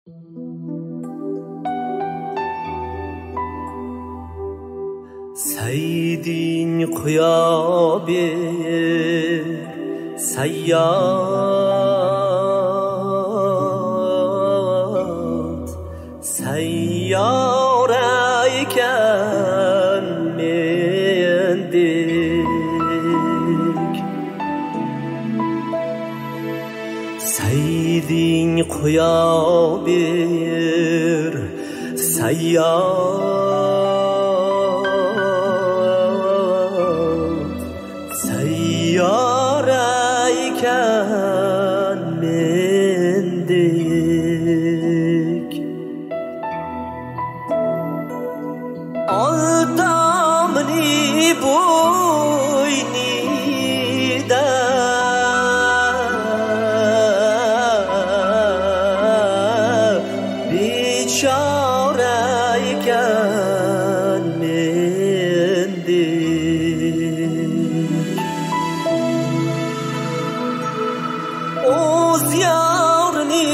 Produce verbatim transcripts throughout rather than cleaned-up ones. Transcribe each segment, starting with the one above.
Saydin qo'ya ber sayyot sayyora ekan mendek. Saydin qo'ya ber sayyot sayyora ekan mendek. Oldamni bo'ynida bechora ekan mendek. O'z yorini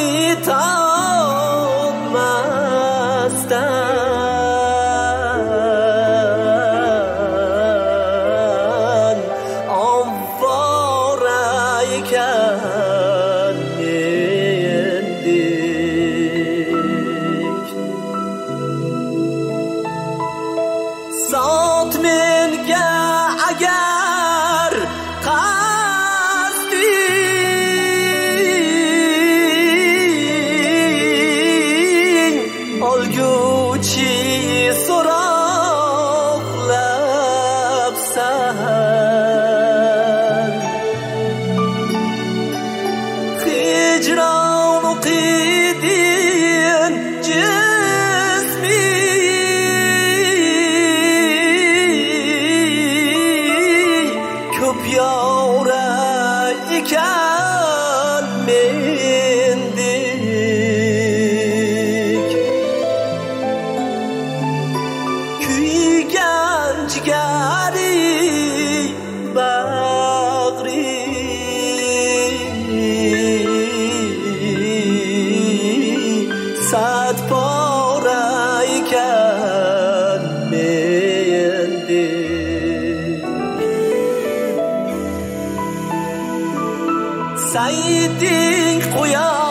topmasdan ovvora ekan mendek. Zot menga agar olguchi so'roqlabsan, hijron o'qidin jismi ko'p yora ekan mendek. Kuygan jigari bag'ri sad pora ekan mendek. Saydin qo'ya